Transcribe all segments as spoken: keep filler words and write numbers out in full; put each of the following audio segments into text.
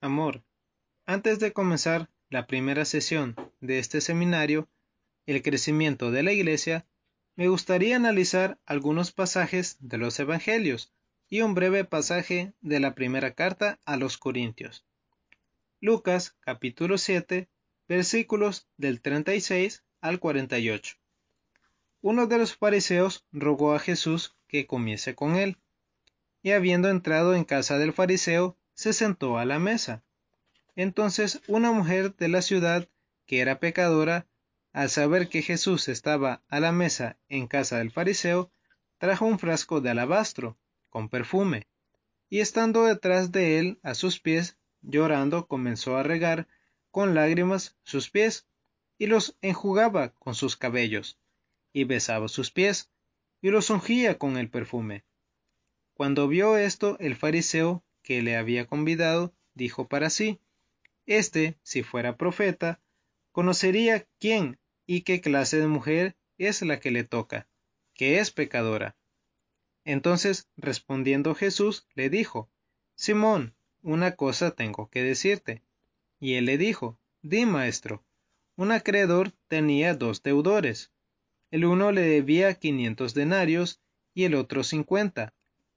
Amor, antes de comenzar la primera sesión de este seminario, El crecimiento de la Iglesia, me gustaría analizar algunos pasajes de los Evangelios y un breve pasaje de la primera carta a los Corintios. Lucas capítulo siete, versículos del treinta y seis al cuarenta y ocho. Uno de los fariseos rogó a Jesús que comiese con él, y habiendo entrado en casa del fariseo, se sentó a la mesa. Entonces una mujer de la ciudad, que era pecadora, al saber que Jesús estaba a la mesa en casa del fariseo, trajo un frasco de alabastro, con perfume, y estando detrás de él a sus pies, llorando, comenzó a regar con lágrimas sus pies, y los enjugaba con sus cabellos, y besaba sus pies, y los ungía con el perfume. Cuando vio esto el fariseo que le había convidado, dijo para sí: Este, si fuera profeta, conocería quién y qué clase de mujer es la que le toca, que es pecadora. Entonces, respondiendo Jesús, le dijo: Simón, una cosa tengo que decirte. Y él le dijo: Di, maestro. Un acreedor tenía dos deudores. El uno le debía quinientos denarios y el otro cincuenta.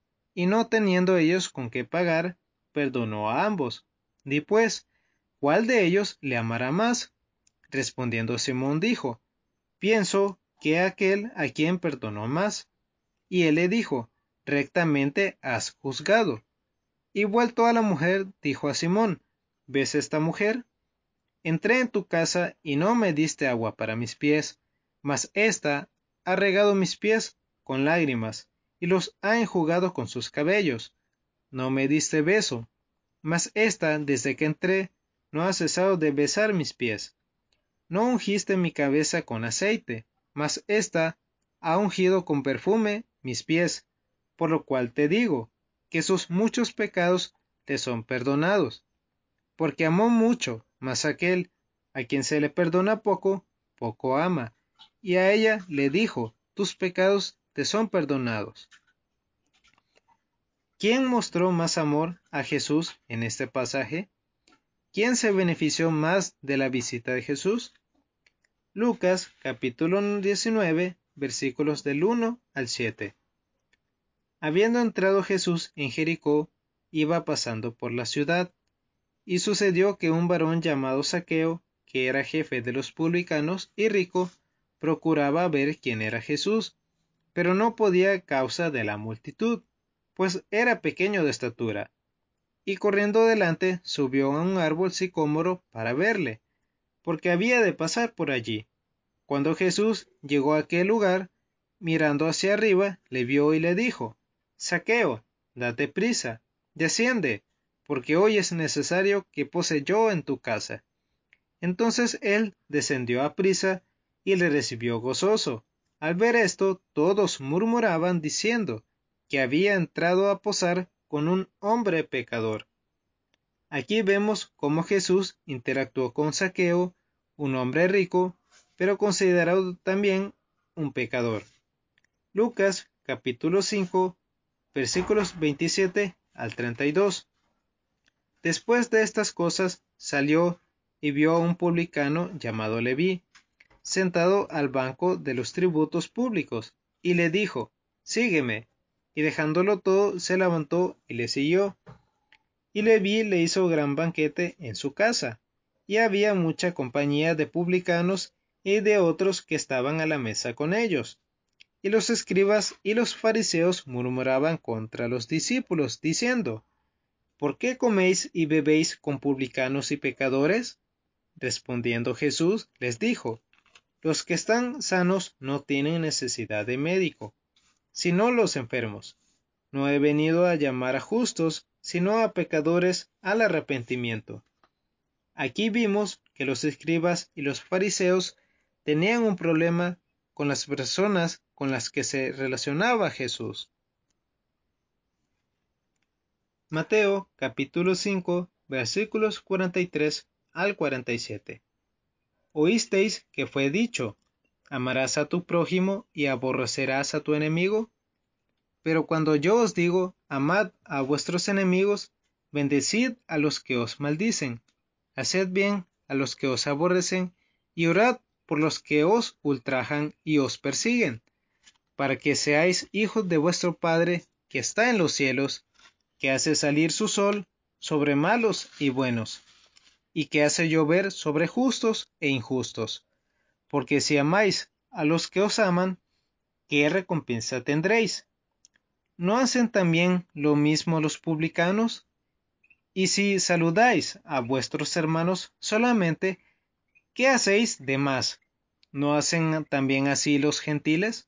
Y no teniendo ellos con qué pagar, perdonó a ambos. Di pues, ¿cuál de ellos le amará más? Respondiendo Simón dijo: Pienso que aquel a quien perdonó más. Y él le dijo: Rectamente has juzgado. Y vuelto a la mujer, dijo a Simón: ¿Ves esta mujer? Entré en tu casa y no me diste agua para mis pies, mas ésta ha regado mis pies con lágrimas, y los ha enjugado con sus cabellos. No me diste beso, mas ésta, desde que entré, no ha cesado de besar mis pies. No ungiste mi cabeza con aceite, mas ésta ha ungido con perfume mis pies, por lo cual te digo, que sus muchos pecados te son perdonados. Porque amó mucho, mas aquel a quien se le perdona poco, poco ama. Y a ella le dijo: Tus pecados te son perdonados. ¿Quién mostró más amor a Jesús en este pasaje? ¿Quién se benefició más de la visita de Jesús? Lucas capítulo diecinueve, versículos del uno al siete. Habiendo entrado Jesús en Jericó, iba pasando por la ciudad, y sucedió que un varón llamado Zaqueo, que era jefe de los publicanos y rico, procuraba ver quién era Jesús, pero no podía a causa de la multitud, pues era pequeño de estatura. Y corriendo delante subió a un árbol sicómoro para verle, porque había de pasar por allí. Cuando Jesús llegó a aquel lugar, mirando hacia arriba, le vio y le dijo: Zaqueo, date prisa, desciende, porque hoy es necesario que pose yo en tu casa. Entonces él descendió a prisa y le recibió gozoso. Al ver esto, todos murmuraban diciendo que había entrado a posar con un hombre pecador. Aquí vemos cómo Jesús interactuó con Zaqueo, un hombre rico, pero considerado también un pecador. Lucas capítulo cinco, versículos veintisiete al treinta y dos. Después de estas cosas salió y vio a un publicano llamado Leví, sentado al banco de los tributos públicos, y le dijo: Sígueme. Y dejándolo todo, se levantó y le siguió. Y Leví le hizo gran banquete en su casa, y había mucha compañía de publicanos y de otros que estaban a la mesa con ellos. Y los escribas y los fariseos murmuraban contra los discípulos, diciendo: ¿Por qué coméis y bebéis con publicanos y pecadores? Respondiendo Jesús les dijo: Los que están sanos no tienen necesidad de médico, sino los enfermos. No he venido a llamar a justos, sino a pecadores al arrepentimiento. Aquí vimos que los escribas y los fariseos tenían un problema con las personas con las que se relacionaba Jesús. Mateo capítulo cinco, versículos cuarenta y tres al cuarenta y siete. ¿Oísteis que fue dicho: Amarás a tu prójimo y aborrecerás a tu enemigo? Pero cuando yo os digo: Amad a vuestros enemigos bendecid a los que os maldicen, haced bien a los que os aborrecen, y orad por los que os ultrajan y os persiguen, para que seáis hijos de vuestro Padre que está en los cielos, que hace salir su sol sobre malos y buenos, y que hace llover sobre justos e injustos. Porque si amáis a los que os aman, ¿qué recompensa tendréis? ¿No hacen también lo mismo los publicanos? Y si saludáis a vuestros hermanos solamente, ¿qué hacéis de más? ¿No hacen también así los gentiles?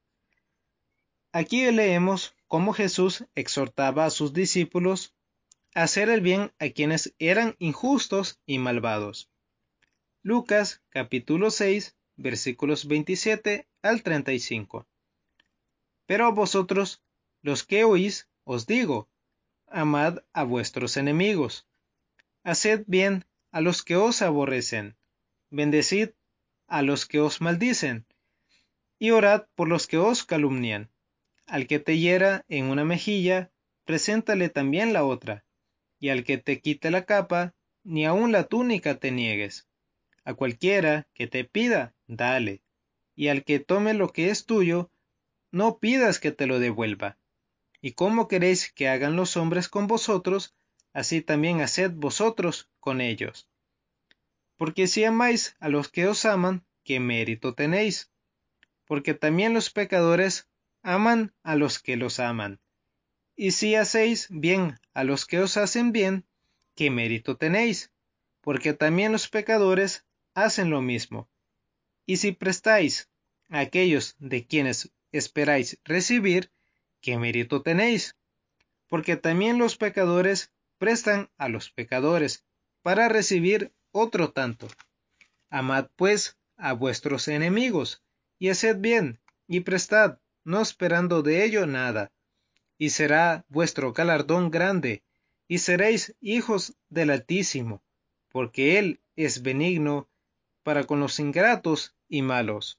Aquí leemos cómo Jesús exhortaba a sus discípulos a hacer el bien a quienes eran injustos y malvados. Lucas capítulo seis, versículos veintisiete al treinta y cinco. Pero a vosotros, los que oís, os digo, amad a vuestros enemigos, haced bien a los que os aborrecen, bendecid a los que os maldicen, y orad por los que os calumnian. Al que te hiera en una mejilla, preséntale también la otra, y al que te quite la capa, ni aun la túnica te niegues. A cualquiera que te pida, dale, y al que tome lo que es tuyo, no pidas que te lo devuelva. Y cómo queréis que hagan los hombres con vosotros, así también haced vosotros con ellos. Porque si amáis a los que os aman, ¿qué mérito tenéis? Porque también los pecadores aman a los que los aman. Y si hacéis bien a los que os hacen bien, ¿qué mérito tenéis? Porque también los pecadores hacen lo mismo. Y si prestáis a aquellos de quienes esperáis recibir, ¿qué mérito tenéis? Porque también los pecadores prestan a los pecadores para recibir otro tanto. Amad pues a vuestros enemigos, y haced bien, y prestad, no esperando de ello nada, y será vuestro galardón grande, y seréis hijos del Altísimo, porque Él es benigno para con los ingratos y malos.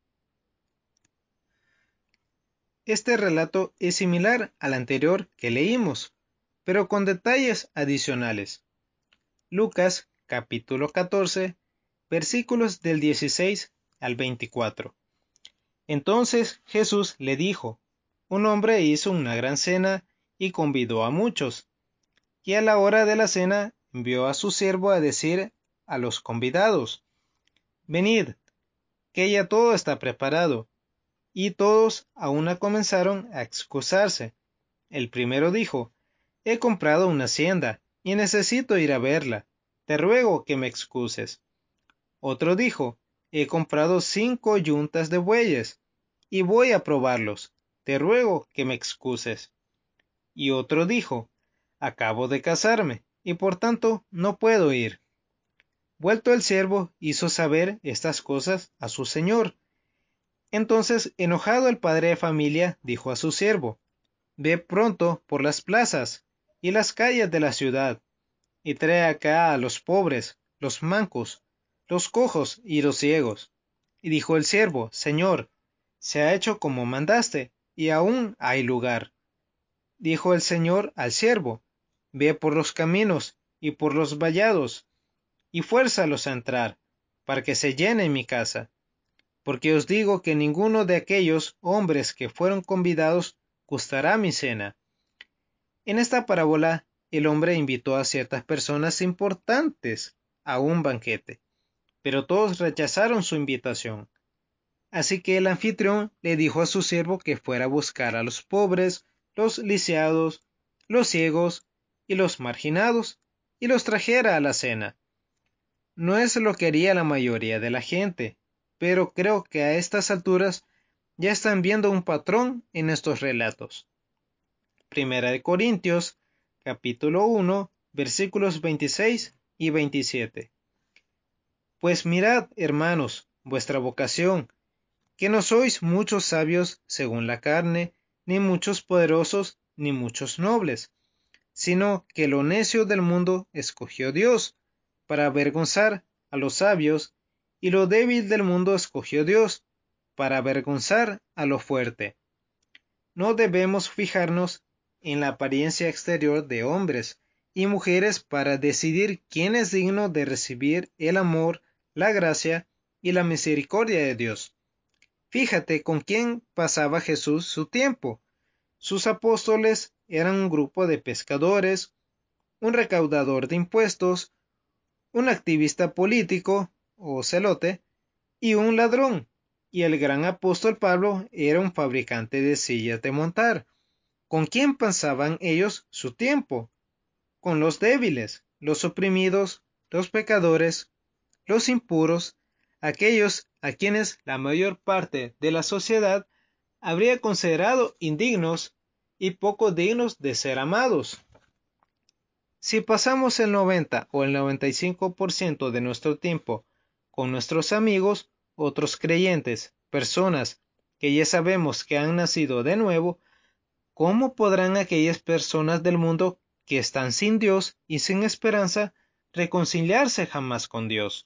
Este relato es similar al anterior que leímos, pero con detalles adicionales. Lucas capítulo catorce, versículos del dieciséis al veinticuatro. Entonces Jesús le dijo: un hombre hizo una gran cena y convidó a muchos, y a la hora de la cena envió a su siervo a decir a los convidados: venid, que ya todo está preparado. Y todos a una comenzaron a excusarse. El primero dijo: he comprado una hacienda y necesito ir a verla, te ruego que me excuses. Otro dijo: he comprado cinco yuntas de bueyes y voy a probarlos, te ruego que me excuses. Y otro dijo: acabo de casarme y por tanto no puedo ir. Vuelto el siervo hizo saber estas cosas a su señor. Entonces, enojado el padre de familia dijo a su siervo: ve pronto por las plazas y las calles de la ciudad, y trae acá a los pobres, los mancos, los cojos y los ciegos. Y dijo el siervo: señor, se ha hecho como mandaste, y aún hay lugar. Dijo el señor al siervo: ve por los caminos y por los vallados, y fuérzalos a entrar, para que se llene mi casa. Porque os digo que ninguno de aquellos hombres que fueron convidados gustará mi cena. En esta parábola, el hombre invitó a ciertas personas importantes a un banquete, pero todos rechazaron su invitación. Así que el anfitrión le dijo a su siervo que fuera a buscar a los pobres, los lisiados, los ciegos y los marginados, y los trajera a la cena. No es lo que haría la mayoría de la gente, pero creo que a estas alturas ya están viendo un patrón en estos relatos. Primera de Corintios, capítulo uno, versículos veintiséis y veintisiete. Pues mirad, hermanos, vuestra vocación, que no sois muchos sabios según la carne, ni muchos poderosos, ni muchos nobles, sino que lo necio del mundo escogió Dios, para avergonzar a los sabios, y lo débil del mundo escogió Dios, para avergonzar a lo fuerte. No debemos fijarnos en la apariencia exterior de hombres, y mujeres para decidir quién es digno de recibir el amor, la gracia y la misericordia de Dios. Fíjate con quién pasaba Jesús su tiempo. Sus apóstoles eran un grupo de pescadores, un recaudador de impuestos, un activista político o celote y un ladrón. Y el gran apóstol Pablo era un fabricante de sillas de montar. ¿Con quién pasaban ellos su tiempo? Con los débiles, los oprimidos, los pecadores, los impuros, aquellos a quienes la mayor parte de la sociedad habría considerado indignos y poco dignos de ser amados. Si pasamos el noventa o el noventa y cinco por ciento de nuestro tiempo con nuestros amigos, otros creyentes, personas que ya sabemos que han nacido de nuevo, ¿cómo podrán aquellas personas del mundo que están sin Dios y sin esperanza reconciliarse jamás con Dios?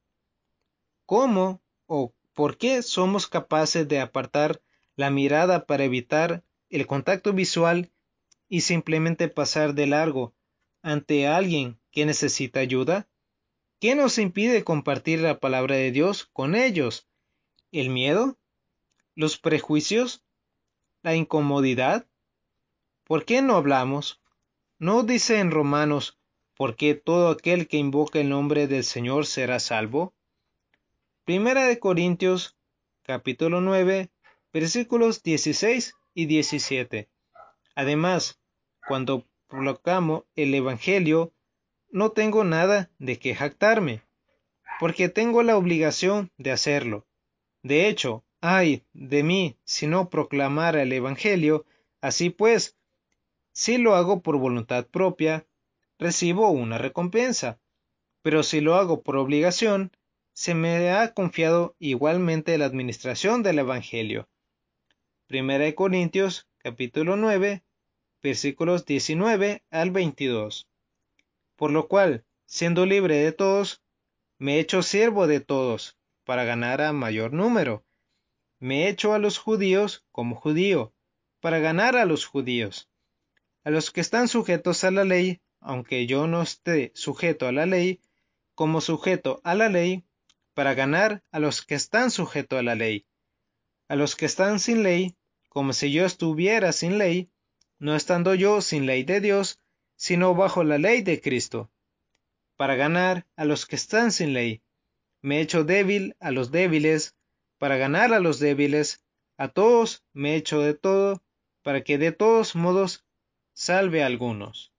¿Cómo o por qué somos capaces de apartar la mirada para evitar el contacto visual y simplemente pasar de largo ante alguien que necesita ayuda? ¿Qué nos impide compartir la palabra de Dios con ellos? ¿El miedo? ¿Los prejuicios? ¿La incomodidad? ¿Por qué no hablamos? ¿No dice en Romanos, porque todo aquel que invoca el nombre del Señor será salvo? Primera de Corintios, capítulo nueve, versículos dieciséis y diecisiete. Además, cuando proclamo el Evangelio, no tengo nada de qué jactarme, porque tengo la obligación de hacerlo. De hecho, ay de mí si no proclamara el Evangelio. Así pues, si lo hago por voluntad propia, recibo una recompensa, pero si lo hago por obligación, se me ha confiado igualmente la administración del Evangelio. Primera de Corintios, capítulo nueve, versículos diecinueve al veintidós. Por lo cual, siendo libre de todos, me he hecho siervo de todos, para ganar a mayor número. Me he hecho a los judíos como judío, para ganar a los judíos. A los que están sujetos a la ley, aunque yo no esté sujeto a la ley, como sujeto a la ley, para ganar a los que están sujetos a la ley. A los que están sin ley, como si yo estuviera sin ley, no estando yo sin ley de Dios, sino bajo la ley de Cristo. Para ganar a los que están sin ley, me he hecho débil a los débiles, para ganar a los débiles. A todos me he hecho de todo, para que de todos modos salve a algunos.